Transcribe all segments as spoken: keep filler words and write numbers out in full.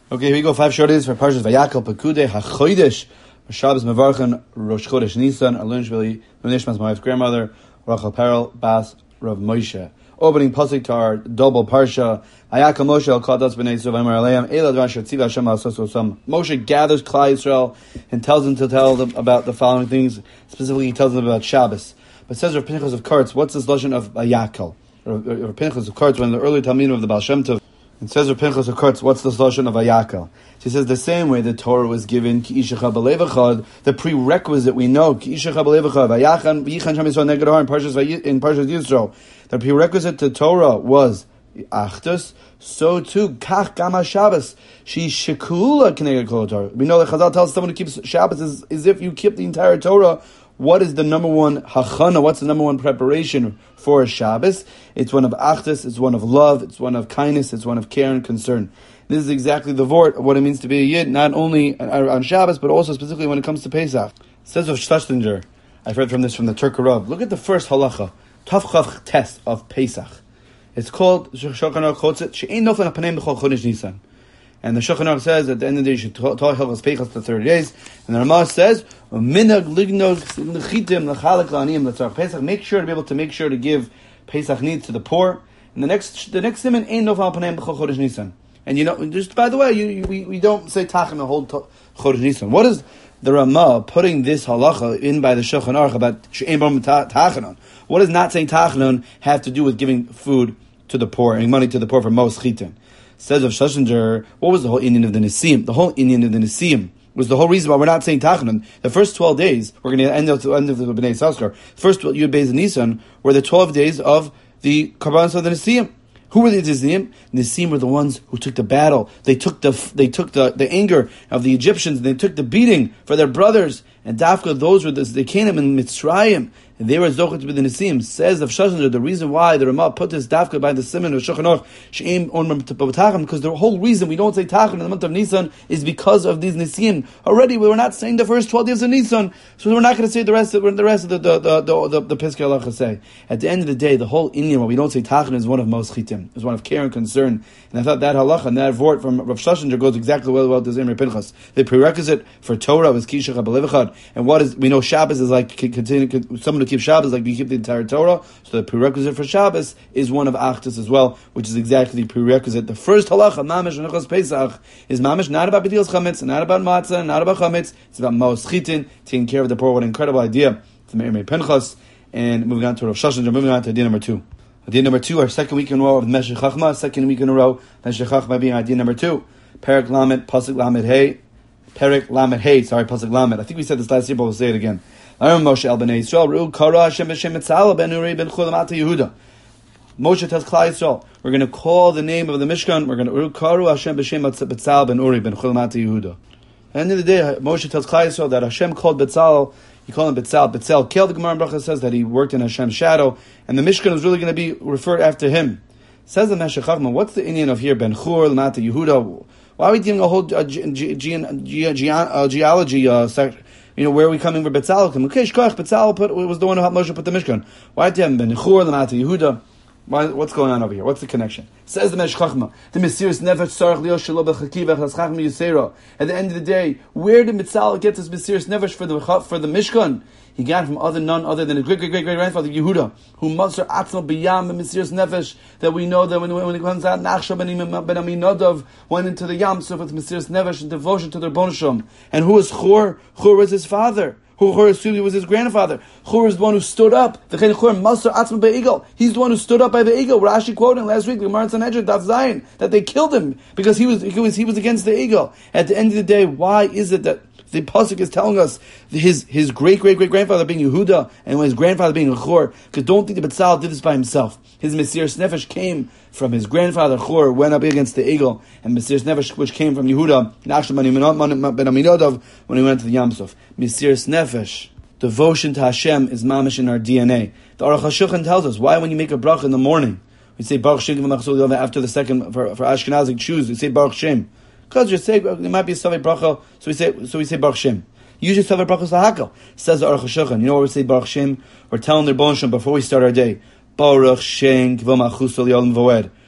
Okay, here we go. Five short days for Parshas Vayakal Pekudei HaChodesh. Shabbos Mevarchen Rosh Chodesh Nisan. Alun Shvili Nishmas, my wife's grandmother. Rachel Perel Bas Rav Moshe. Opening pasuk to our double parsha. Vayakal Moshe Al Kadas Bnei Yisrael V'Amar Aleim Elad Rasha Tziva Hashem Al Sos Osam. Moshe gathers Klal Yisrael and tells them to tell them about the following things. Specifically, he tells them about Shabbos. But says Rav Pinchas of Kartz, what's this lashon of Vayakal? Rav Pinchas of Kartz, one of the early Talmidim of the Baal Shem Tov. It says Rav Pinchas of Kurtz, what's the solution of Vayakal? She says the same way the Torah was given, Ki Ishecha B'Lev Echad, the prerequisite we know, Ki Ishecha B'Lev Echad, Vayachan, V'yichan Shem Yisrael Neged Har in Parshas in Parshas Yisro. The prerequisite to Torah was Achdus, so too, Kach Gama Shabbos, She Shekula K'neged Kol Torah. We know that Chazal tells someone who keeps Shabbos is, is if you keep the entire Torah. What is the number one hachana? What's the number one preparation for a Shabbos? It's one of achdus, it's one of love, it's one of kindness, it's one of care and concern. This is exactly the vort of what it means to be a yid, not only on Shabbos, but also specifically when it comes to Pesach. It says of Shlesinger, I've read from this from the Turkey Rav. Look at the first halacha, Tavchav test of Pesach. It's called Shulchan Aruch Chotzit She'ein Nofel Hapaneim B'chol Chodesh Nisan. And the Shulchan Aruch says at the end of the day you should talk Hilchos Pesach for thirty days. And the Ramah says, Minhag lignog lechitim lechalek la'aniyim letzarach Pesach. Make sure to be able to make sure to give Pesach needs to the poor. And the next the next siman ain't nofal paneim b'chol chodesh Nisan. And you know, just by the way, you, you, we we don't say tachan the whole to, chodesh Nisan. What is the Ramah putting this halacha in by the Shulchan Aruch about she'ein b'ram tachanon? What does not saying tachanon have to do with giving food to the poor and money to the poor for most chitin? Says of Shlesinger, what was the whole Indian of the Nisim? The whole Indian of the Nisim was the whole reason why we're not saying Tachanan. The first twelve days, we're going to end up to end of the Bnei Yissaschar. First Yud Beis Nisan were the twelve days of the Karbanos of the Nisim. Who were the Nisim? Nisim were the ones who took the battle. They took the they took the, the anger of the Egyptians. They took the beating for their brothers. And Dafka, those were the, they came in Mitzrayim. And they were Zochet with the Nisim. Says of Shlesinger, the reason why the Ramah put this Dafka by the Siman of Shulchan Aruch, She'ein Ormem Tacham, because the whole reason we don't say Tacham in the month of Nisan is because of these Nisim. Already we were not saying the first twelve days of Nisan, so we're not going to say the rest of the rest of the the the the, the, the Piskei Halacha say. At the end of the day, the whole Indian why we don't say Tacham is one of most chitim. It's one of care and concern. And I thought that halacha and that vort from Rav Shlesinger goes exactly well well to Zimri Pinchas. The prerequisite for Torah is Ki Ishecha B'Lev Echad. And what is we know Shabbos is like continue someone who keeps Shabbos like you keep the entire Torah. So the prerequisite for Shabbos is one of Achdus as well, which is exactly the prerequisite. The first halacha, Mamish Nechos Pesach, is Mamish not about B'dilas Chametz, not about Matzah, not about Chametz. It's about Mos Chitin, taking care of the poor. What an incredible idea from Meir Pinchas. And moving on to Rav Shlesinger, moving on to idea number two. Idea number two, our second week in a row of Meshech Chachma, second week in a row, Meshech Chachma being idea number two. Perek Lamed, Pasuk Lamed Hey, Perek Lamed Hey, sorry, Pasuk Lamed. I think we said this last year, but we'll say it again. Moshe el Bnei Yisrael, Re'u Kara Hashem b'Shem Etzalel ben Uri ben Chul Mata Yehuda. Moshe tells Klal Yisrael, we're going to call the name of the Mishkan, we're going to Re'u Kara Hashem b'Shem Etzalel ben Uri ben Chul Mata Yehuda. At the end of the day, Moshe tells Klal Yisrael that Hashem called Betzalel, he called him Betzal. Betzal killed the Gemara in Bracha says that he worked in Hashem's shadow, and the Mishkan is really going to be referred after him. Says the Meshech Chachma, what's the Indian of here? Ben Chur, Mata Yehuda. Why are we doing a whole uh, ge- ge- ge- ge- uh, geology uh, section? You know, where are we coming for Betzalel? Okay, Shkoch, Betzalel put, was the one who helped Moshe put the Mishkan. Why did him Ben Chur, Mata Yehuda? Why, what's going on over here? What's the connection? Says the Meshech Chachma, the Mesiris Nefesh Tzarech Lio Shelo B'Chakiv Echas Chachma Yisera. At the end of the day, where did Betzalel get this Mesiris Nefesh for the for the Mishkan? He got it from other none other than his great great great great grandfather Yehuda, who Maser Atzal B'Yam and Mesiris Nefesh. That we know that when when it comes out, Nachshon ben Aminadav went into the Yam Suf with Mesiris Nefesh and devotion to their Bonshom. And who was Chur? Chur was his father. Who Chur was his grandfather. Chur is the one who stood up. The Chur Maser Atzma Be'egel. He's the one who stood up by the eagle. Rashi quoting last week, the Gemara in Sanhedrin, Daf Zayin, that they killed him because he was he was he was against the eagle. At the end of the day, why is it that the pasuk is telling us his his great great great grandfather being Yehuda and his grandfather being Chur? Because don't think that Betzalel did this by himself. His Mesiris Nefesh came from his grandfather Chur, went up against the eagle, and Mesiris Nefesh, which came from Yehuda, Nachshon ben Aminadav, when he went to the Yam Suf. Mesiris Nefesh, devotion to Hashem, is mamish in our D N A. The Aruch HaShulchan tells us why when you make a bracha in the morning, we say Baruch Shem after the second for, for Ashkenazic Jews, we say Baruch Shem. Because you say it might be a Savei Bracha, so we say so we say Baruch Shem. Usually Savei Bracha is Lahakal. Says the Aruch HaShulchan. You know what we say Baruch Shem? We're telling their Bon Shem before we start our day. Baruch Shem K'vom Achus Al Yolam Voed.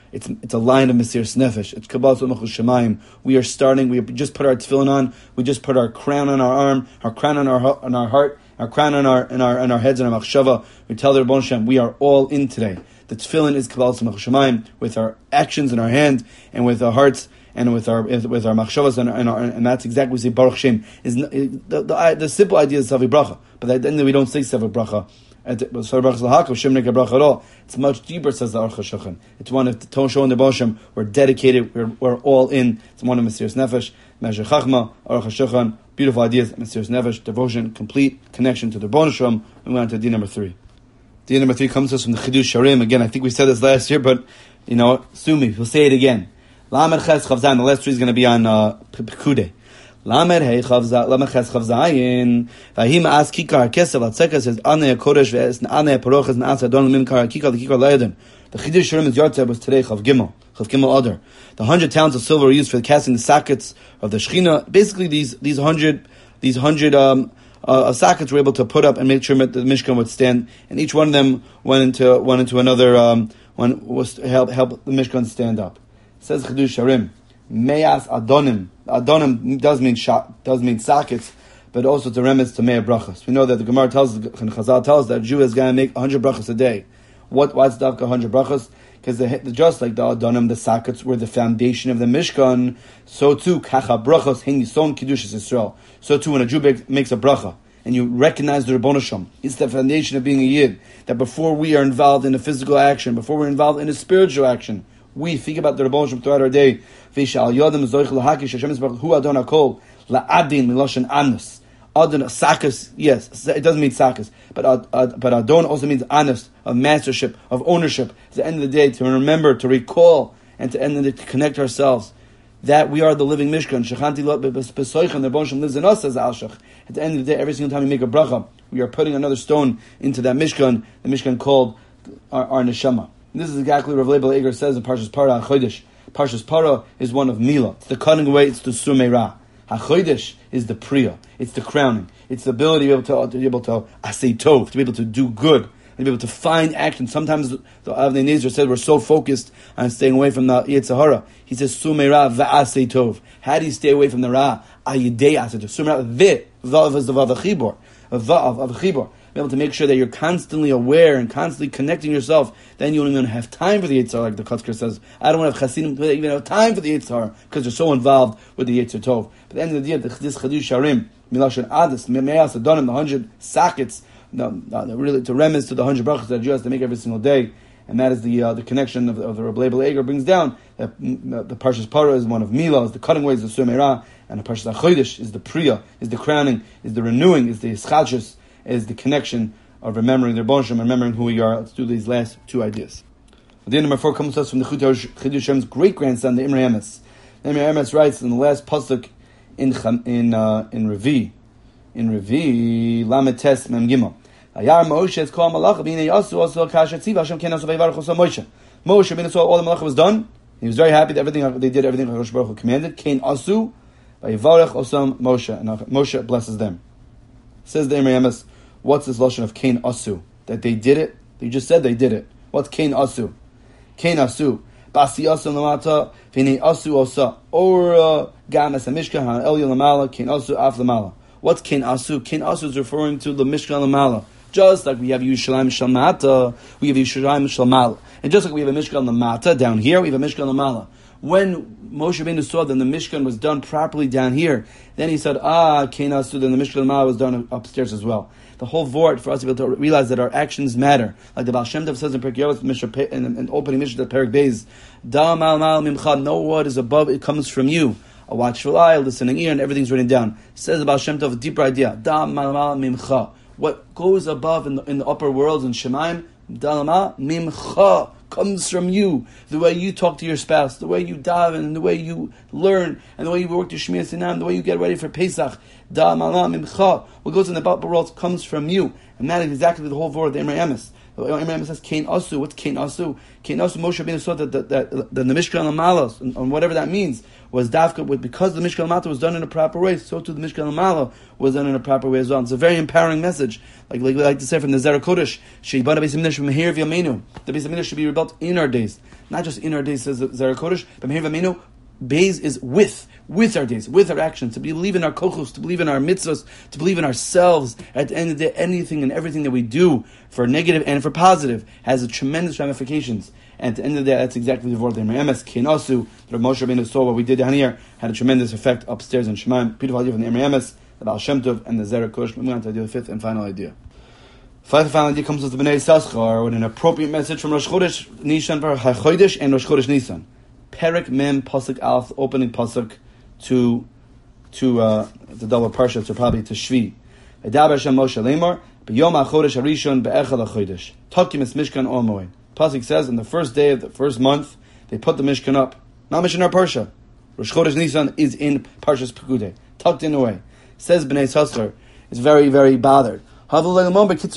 It's it's a line of Mesiras Nefesh. It's Kabbalah Malchus Shemayim. We are starting. We just put our tefillin on. We just put our crown on our arm, our crown on our on our heart, our crown on our in our in our heads and our machshava. We tell the Rebbeinu Shem, we are all in today. The tefillin is Kabbalah Malchus Shemayim, with our actions in our hand and with our hearts and with our with our machshavas and, and, our, and that's exactly what we say Baruch Shem. Is the, the, the, the simple idea is Savi Bracha, but at the end we don't say Savi Bracha. It's much deeper, says the Aruch HaShulchan. It's one of the Tosho and the Bosham. We're dedicated. We're, we're all in. It's one of Mesiras Nefesh, Measure Chachma, Aruch HaShulchan. Beautiful ideas. Mesiras Nefesh, devotion, complete connection to the Bonashram. We went on to D number three. D number three comes to us from the Chidush Sharim. Again, I think we said this last year, but you know, sue me. We'll say it again. Lamed Ches Chav Zayin. The last three is going to be on uh, Pekude. Lamed Hey Chav Zayin. Lamed Ches Chav Zayin. Vahim As Kikar Kesef Atzeka says Anei Kodesh Ve'es Anei Paroches Naas Adon Lemim Kar Kikar the Kikar Leiden. The Chidush Sharim's Yartzeh was today Chav Gimel. Chav Gimel Adar. The hundred talents of silver were used for casting the sockets of the Shechina. Basically, these these hundred these hundred um uh, sockets were able to put up and make sure that the Mishkan would stand. And each one of them went into went into another um one was to help help the Mishkan stand up. Says Chidush Sharim, Meyas Adonim. Adonim does mean shot, does mean sockets, but also to remez to Meir brachas. We know that the Gemara tells, and Chazal tells that a Jew is going to make one hundred brachas a day. What? Why's the one hundred brachas? Because just like the Adonim, the sockets were the foundation of the Mishkan. So too, Kacha brachas hein yison Kedushas Yisrael. So too, when a Jew makes a bracha and you recognize the Rebbeinu Shem, it's the foundation of being a Yid. That before we are involved in a physical action, before we're involved in a spiritual action, we think about the Rebbeinu Shem throughout our day. V'shal yodem zoich lahakish Hashem Yisbarach hu Adon HaKol la'adin miloshen anus. Adon sakas, yes, it doesn't mean sakas, but uh, uh, but Adon also means anus, of mastership, of ownership. At the end of the day, to remember, to recall, and to end of the, to connect ourselves that we are the living Mishkan. Shechanti lot besoichan, the Rebbeinu Shem lives in us as Alshach. At the end of the day, every single time we make a bracha, we are putting another stone into that Mishkan, the Mishkan called our, our neshama. And this is exactly what Rav Leibel Eger says in Parshas Parah HaChodesh. Parshas Parah is one of Milah. It's the cutting away, it's the Sumeirah. HaChodesh is the Priya. It's the crowning. It's the ability to be able to, to, be able to asay tov, to be able to do good, to be able to find action. Sometimes the Avnei Nezer said we're so focused on staying away from the Yetzer Hara. He says Sumeirah va'asay tov. How do you stay away from the Ra? Ayidei asay tov. Sumeirah vi. Vav is the Vav Achibor. Vav of Achibor. Be able to make sure that you're constantly aware and constantly connecting yourself. Then you don't even have time for the Yetzer Hara, like the Kotzker says. I don't want to have Chasidim to even have time for the Yetzer Hara because they're so involved with the Yetzer Tov. But at the end of the day, this Chidush Sharim, Milashon Adis, Me'as Adonim, the hundred sockets, the, the, really to remez to the hundred brachas that a Jew has to make every single day, and that is the uh, the connection of, of the Rav Leibel Eger brings down that the, the Parshas Parah is one of Milah, is the cutting ways of Sumeirah, and the Parshas HaChodesh is the Priya, is the crowning, is the renewing, is the Ischachus, is the connection of remembering their Bonsham, remembering who we are. Let's do these last two ideas. The end number four comes to us from the Chidush Shem's great grandson, the Imrei Emes. The Imrei Emes writes in the last pasuk in in uh, in Revi, in Revi Lamed Tes Mem Gimel. Ayar Moshe is called Malach B'nei Yasu also Kasher Tziva Hashem Ken Asu Vayvarach Osa Moshe. Moshe B'nei Yisrael, all the Malach was done. He was very happy that everything they did, everything Hakadosh Baruch Hu commanded. Ken Asu Vayvarach Osam Moshe, and Moshe blesses them. Says the Imrei Emes, what's this lashon of Kain Asu? That they did it? They just said they did it. What's Kain Asu? Kain Asu. Basi Asu Lamata, Vini Asu Osa. Or Gam Es HaMishkan, Han El Lamala, Kain Asu Af Lamala. What's Kain Asu? Kain Asu is referring to the Mishkan Lamala. Just like we have Yerushalayim Shalmata, we have Yerushalayim Shalmala. And just like we have a Mishkan Lamata down here, we have a Mishkan Lamala. When Moshe Rabbeinu saw that the Mishkan was done properly down here, then he said, ah, Kain Asu, then the Mishkan Lamala was done upstairs as well. The whole vort for us to be able to realize that our actions matter. Like the Baal Shem Tov says in Perkei Avos, in, in opening Mishnah, Perek Beis, Da mal mal mimcha, know what is above, it comes from you. A watchful eye, a listening ear, and everything's written down. Says the Baal Shem Tov, a deeper idea. Da mal mal mimcha. What goes above in the, in the upper worlds in Shemaim, da mal mimcha, comes from you. The way you talk to your spouse, the way you daven, and the way you learn, and the way you work to Shmiyas Sinam, the way you get ready for Pesach. Da malam imcha. What goes in the upper world comes from you. And that is exactly the whole word of the Imrei Emes. The Emes says Kain Asu. What's Kain Asu? Kain Asu Moshe Rabbeinu saw that, that, that, that the Mishkan Amalos, and, and whatever that means, was dafka, with, because the Mishkan Amata was done in a proper way, so too the Mishkan Amala was done in a proper way as well. It's a very empowering message. Like, like we like to say from the Zera Kodesh, Sheibana Beis Hamikdash Meher V'Yameinu. The Beis Hamikdash should be rebuilt in our days. Not just in our days, says the Zera Kodesh, but Meher V'Yameinu, Beis is with, with our days, with our actions, to believe in our kochos, to believe in our mitzvahs, to believe in ourselves. At the end of the day, anything and everything that we do, for negative and for positive, has a tremendous ramifications. And at the end of the day, that's exactly the word of the Emes, Kain Asu, that Moshe Rabbeinu saw what we did down here, had a tremendous effect upstairs in Shemaim. Beautiful idea from the Emes, the Baal Shem Tov, and the Zera Kodesh. Moving on to the fifth and final idea. Fifth final idea comes with the Bnei Yissaschar, with an appropriate message from Rosh Chodesh Nissan, HaChodesh, and Rosh Chodesh Nissan. Perek Mem Pasuk Alf, opening Pasuk to to uh, the double parsha, to probably to Shvi. Edaber Hashem Moshe Lemor, B'yom HaChodesh HaRishon Be'echad HaChodesh. Takim es Mishkan Ol Moed. Pasuk says, on the first day of the first month, they put the Mishkan up. Not Mishkan Ar Parsha. Rosh Chodesh Nisan is in Parshas Pekudei, tucked in away. Says Bnei Yissaschar, is very, very bothered. Just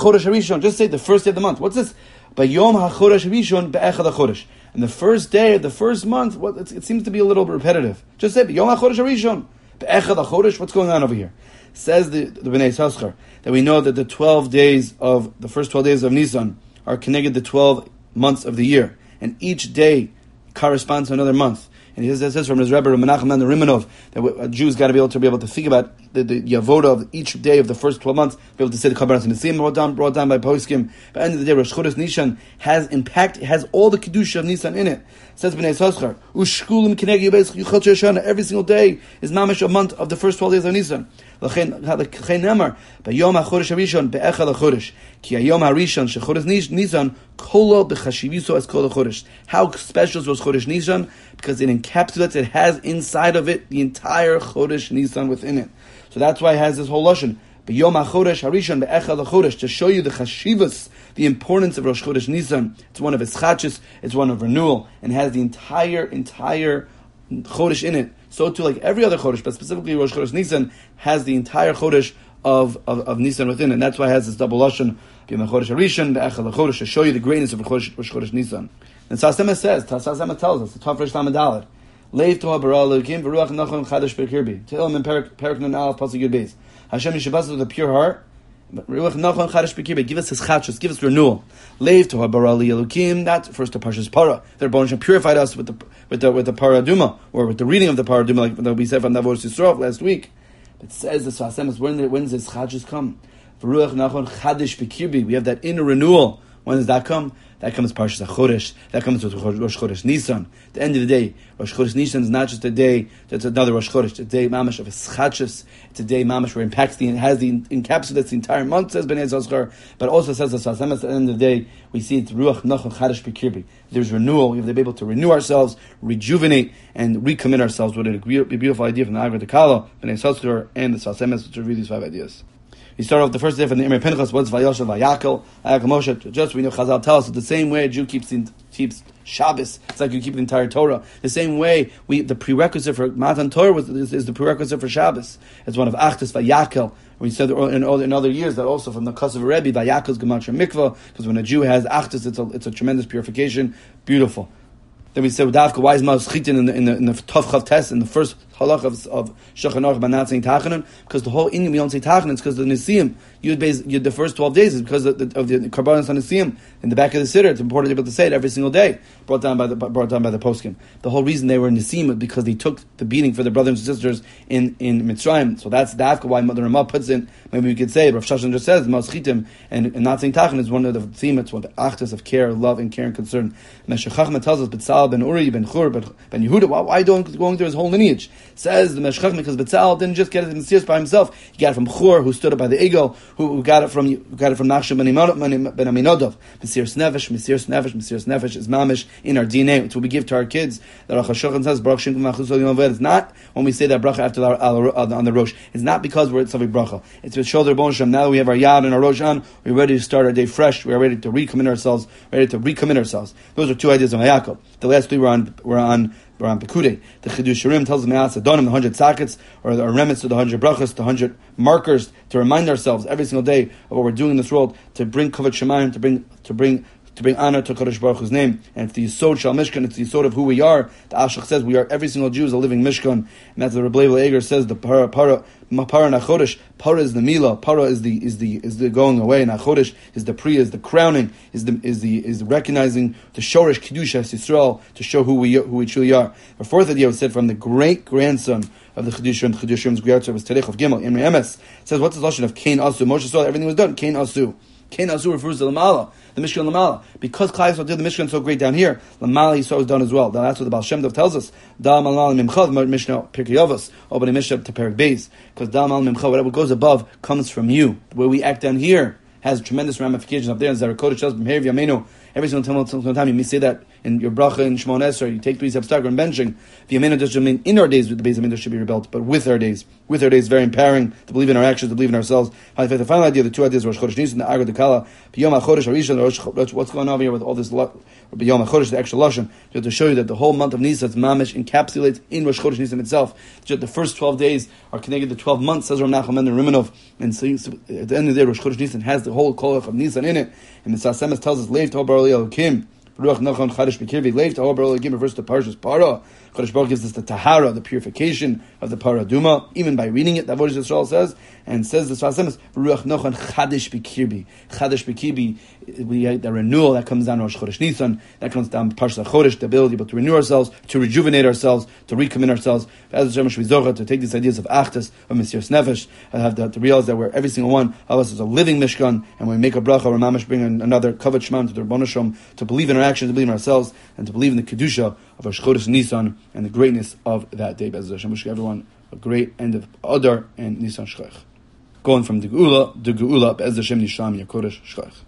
say the first day of the month. What's this? B'yom HaChodesh HaRishon Be'echad HaChodesh. And the first day of the first month, well, it seems to be a little repetitive. Just say, Yom HaChodesh HaRishon, Be'echad HaChodesh, what's going on over here? Says the, the Bnei Yissaschar, that we know that the twelve days of, the first twelve days of Nisan are connected to twelve months of the year. And each day corresponds to another month. And he says, says from his Rebbe, Menachem Mendel Rimanov, that a Jew's got to be able to be able to think about the, the Yavoda of each day of the first twelve months, be able to say the Kabbalah and the Nisim brought down, brought down by Poskim. But at the end of the day, Rosh Chodesh Nisan has impact, it has all the Kedusha of Nisan in it. Says Bnei Yissaschar, Ushkulim Kinegi Yubes Yuchot Shoshana, every single day is mamish a month of the first twelve days of Nisan. L'chein Nemar, B'yom HaChodesh HaRishon Be'echad HaChodesh, Ki HaYom HaRishon Shechodesh Nisan Kolo B'chashiviso as Kol HaChodesh. How special was Chodesh Nisan? Because it encapsulates, it has inside of it the entire Chodesh Nisan within it. So that's why it has this whole lashon. B'yom HaChodesh HaRishon Be'echad HaChodesh, to show you the chashivas, the importance of Rosh Chodesh Nisan. It's one of its chachis, it's one of renewal, and has the entire, entire Chodesh in it. So too, like every other Chodesh, but specifically Rosh Chodesh Nisan, has the entire Chodesh of, of, of Nisan within it. And that's why it has this double lashon, B'yom HaChodesh HaRishon Be'echad HaChodesh, to show you the greatness of Rosh Chodesh Nisan. And Sasema says, Sasema tells us, the Tov Rish Lamed Dalet, Leiv Toha Bara Elokim V'ruach Nachon Chadash B'Kirbi. Tehillim in Perek Nun Aleph Pasuk Yud Beis. Hashem Yishabas with a pure heart. Ruach Nachon Chadash B'Kirbi. Give us His chachos, give us renewal. Leiv Toha Bara Elokim. That first to Parshas Para. Their bones purified us with the with the with the Para Duma, or with the reading of the Para Duma, like that we said from Navos Yisroel last week. But it says the Sasem, when when does His chachos come? V'ruach Nachon Chadash B'Kirbi. We have that inner renewal. When does that come? That comes Parshas HaChodesh. That comes with Rosh Chodesh Nisan. At the end of the day, Rosh Chodesh Nisan is not just a day that's another Rosh Chodesh. It's a day mamash of Eschachos. It's a day mamash where it impacts the, it has the encapsulates the entire month, says Bnei Yissaschar, but also says the Sasem. At the end of the day, we see it's Ruach Nachon Chadash B'Kirbi. There's renewal. We have to be able to renew ourselves, rejuvenate, and recommit ourselves. What a beautiful idea from the Agra Dekala, Bnei Yissaschar, and the Sasem to review these five ideas. We start off the first day from the Imre Pinchas. What's Vayosha Vayakel? Vayakel Moshe. Just we know Chazal tells us the same way a Jew keeps in, keeps Shabbos. It's like you keep the entire Torah. The same way we the prerequisite for Matan Torah was, is, is the prerequisite for Shabbos. It's one of Achdus Vayakel. We said in, in other years that also from the Kosovo Rebbe Vayakel is Gematria Mikvah, because when a Jew has Achdus, it's a it's a tremendous purification. Beautiful. Then we said, Davka, why is Ma'as Chitin in the in the in the Tov Chav Tes, in the first halach of of Shulchan Aruch by not saying Tachanan? Because the whole Indian we don't say Tachanan, it's because of the Nisim. You'd base the first twelve days is because of the, of the Karbanos on Nisim in the back of the Siddur. It's important to be able to say it every single day. Brought down by the brought down by the Poskim. The whole reason they were in Nisim was because they took the beating for their brothers and sisters in in Mitzrayim. So that's Davka why Mother Ramah puts in. Maybe we could say, Rav Shashan just says Ma'as Chitim and, and not saying Tachanan is one of the theme. It's one of the achdus of care, love, and care and concern. Meshech Chachma tells us B'Tzal ben Uri ben Chur ben Yehuda. Why, why don't going through his whole lineage? Says the Meshech Chachma because B'Tzal didn't just get it Messias by himself. He got it from Chur, who stood up by the Egel, who, who got it from who got it from Nachshon ben Aminodov. Mesiras Nefesh, Mesiras Nefesh, Mesiras Nefesh is mamish in our D N A. It's what we give to our kids. The Rosh Hashanah says Baruch Shem Machus Yom. It's not when we say that bracha after the, on the Rosh. It's not because we're at Savi bracha. It's with shoulder bone Shem. Now that we have our Yad and our Rosh on, we're ready to start our day fresh. We're ready to recommit ourselves. Ready to recommit ourselves. Those are two ideas of Hayakov. The last three were on were on Baram Pekude. The Chidush Shirim tells the Me'as Adonim, the hundred sockets, or the remnants of the hundred brachas, the hundred markers, to remind ourselves every single day of what we're doing in this world, to bring Kavod Shemayim, to bring to bring to bring honor to Kadosh Baruch Hu's name. And it's the Yisod Shal Mishkan, it's the Yisod of who we are. The Ashach says we are, every single Jew is a living Mishkan. And that's the Rebbe Levi Eger says, the Para, Para, Para Nachodesh, Para is the Mila, Para is the, is the, is the going away, Nachodesh is the Priya, is the crowning, is the, is the, is the recognizing the Shorish Kedusha Yisrael, to show who we, who we truly are. The fourth idea was said from the great grandson of the Chedushim, the Chedushim's Guyartzer was Terech of Gimel, Imre Emes. Says, what's the lashon of Kain Asu? Moshe saw everything was done, Kain Asu. Kain Asu refers to Lamala, the Mishkan Lamala. Because Klal Yisrael did the Mishkan so great down here, Lamala Yisrael was done as well. That's what the Baal Shem Tov tells us. Da Malal Mimchav, Mishnah Pirkei Avos, opening Mishnah to Perik Beis. Because Da Malal Mimchav, whatever goes above, comes from you. The way we act down here has tremendous ramifications up there. And Zara Kodesh tells B'Meir V'Yameinu. Every single time you may say that in your bracha in Shemon Esrei, you take three steps back and benching. V'Yameinu doesn't mean in our days the Beis Hamikdash should be rebuilt, but with our days. With our days, very empowering to believe in our actions, to believe in ourselves. The final idea, the two ideas, Rosh Chodesh Nisan, the Agar Dekala, B'Yom HaChodesh Harishon, what's going on over here with all this, B'Yom HaChodesh, the extra lashon, to show you that the whole month of Nisan, Mamish, encapsulates in Rosh Chodesh Nisan itself. The first twelve days are connected to twelve months, says Rav Nachman and Rimanov, and so, so at the end of the day, Rosh Chodesh Nisan has the whole kolach of Nisan in it, and the Sas Emes tells us, Leiv Tobar Elokim, Ruach Nachon Chadash B'Kirvi, Leiv Tobar Elokim, refers to Parshas Para. Chodesh Baruch gives us the tahara, the purification of the paraduma, even by reading it. That's what Yisrael says, and says the Sfas Emes, Ruach Nochon Chadash B'Kirbi. Chadash B'Kirbi, we have the renewal that comes down Rosh Chodesh Nisan, that comes down Parshat Chodesh, the ability to renew ourselves, to rejuvenate ourselves, to recommit ourselves. As Hashem Shvizocha, to take these ideas of Achtas, of Mesiras Nefesh, and have to, to realize that we're every single one of us is a living Mishkan, and when we make a bracha, we're mamish bring another Kavod Shemam to the Rebbeinu Shalom, to believe in our actions, to believe in ourselves, and to believe in the Kedusha of Rosh Chodesh Nisan and the greatness of that day. Be'ez Hashem, wish everyone a great end of Adar and Nisan Shchach. Going from the Geula, the Geula, Be'ez Hashem Nisham Yakodesh Shchach.